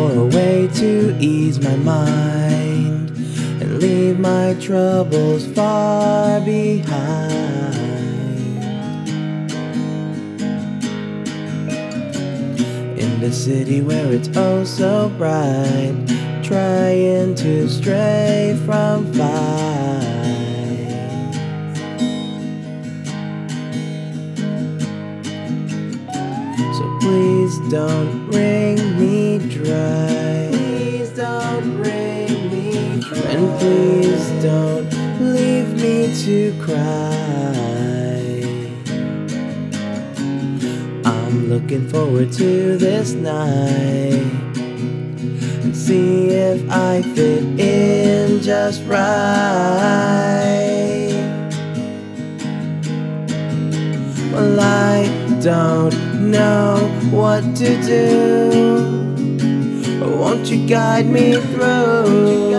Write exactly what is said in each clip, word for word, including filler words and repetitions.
for a way to ease my mind and leave my troubles far behind. In the city where it's oh so bright, trying to stray from fight. So please don't wring me dry. Please don't wring me dry. And please don't leave me to cry. I'm looking forward to this night and see if I fit in just right. Well, I don't know what to do. Won't you guide me through?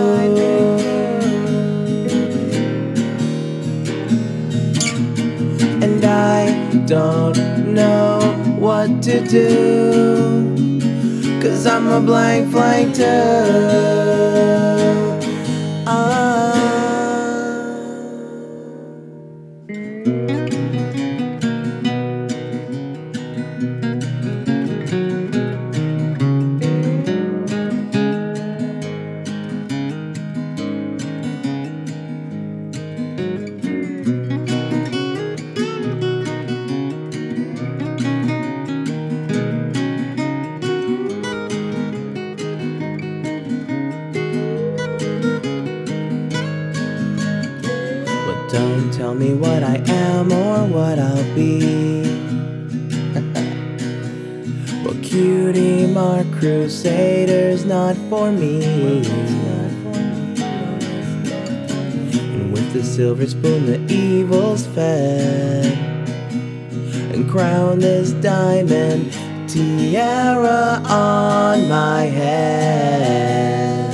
And I don't know what to do, 'cause I'm a blank flank too. Ah. Don't tell me what I am or what I'll be. Well, cutie mark crusaders not for me. And with the silver spoon the evil's fed, and crown this diamond tiara on my head.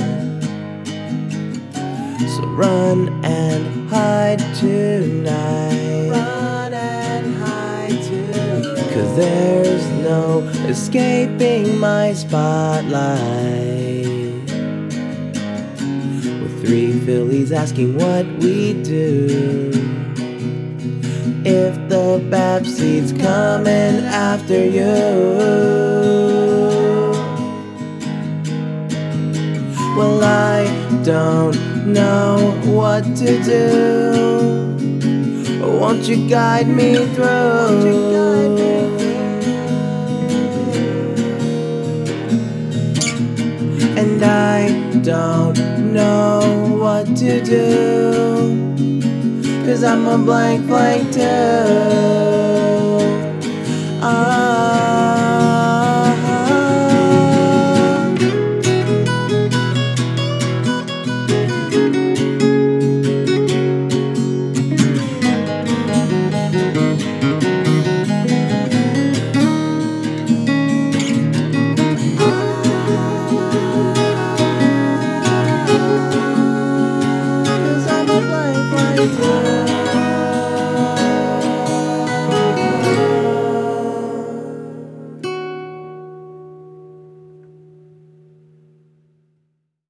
So run and hide tonight. Run and hide tonight. 'Cause there's no escaping my spotlight. With three fillies asking what we do, if the Babseed's coming after you. Well, I don't know what to do. Won't you guide me through? And I don't know what to do, 'cause I'm a blank blank too. Ah.